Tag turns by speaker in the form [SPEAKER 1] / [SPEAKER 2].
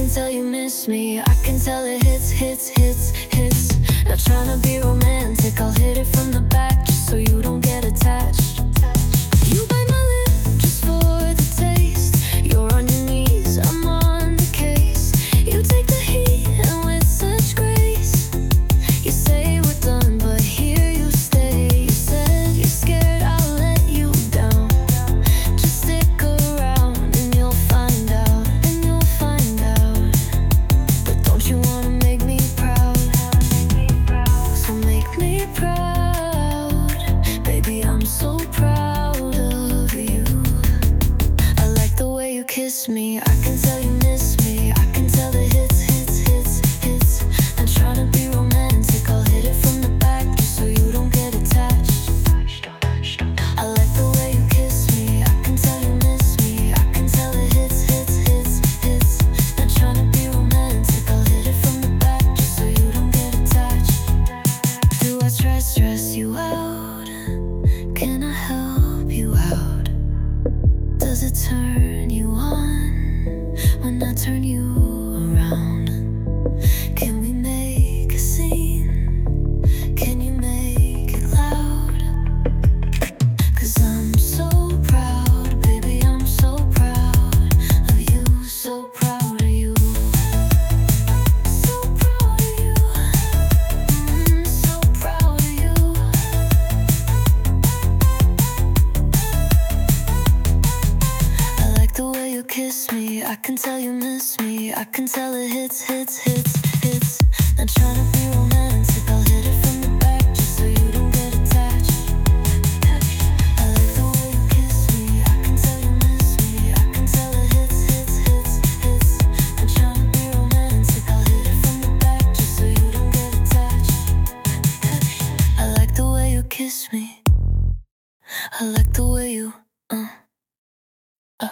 [SPEAKER 1] tell you miss me. I can tell it hits, hits, hits, hits. Not tryna be romantic, I'll hit it from the back just so you don't get attached. You bite my lip just for the taste. You're on your knees, I'm on the case. You take the heat and with such grace. You say we're done, but here you stay. You said you're scared I'll let you down. Just stick around and you'll find out, and you'll find out. But don't you wanna make me proud? So make me proud, baby, I'm so proud of you. I like the way you kiss me, I can tell you miss me. I can tell it hits, hits, hits, hits. Not tryna be romantic, I'll hit it from the back just so you don't get attached. I like the way you kiss me, I can tell you miss me. I can tell it hits, hits, hits, hits. Not tryna be romantic, I'll hit it from the back just so you don't get attached. Do I stress you out? Can I help you out? Does it turn you on when I turn you around? Can we make a scene? Can you make it loud? 'Cause I'm so proud, baby, I'm so proud of you. So proud of you. So proud of you. So proud of you. I like the way you kiss me, I can tell you miss me. I can tell it hits, hits, hits, hits. Not tryna be romantic, I'll hit it from the back just so you don't get attached. I like the way you kiss me, I can tell you miss me. I can tell it hits, hits, hits, hits. Not tryna be romantic, I'll hit it from the back just so you don't get attached. I like the way you kiss me, I like the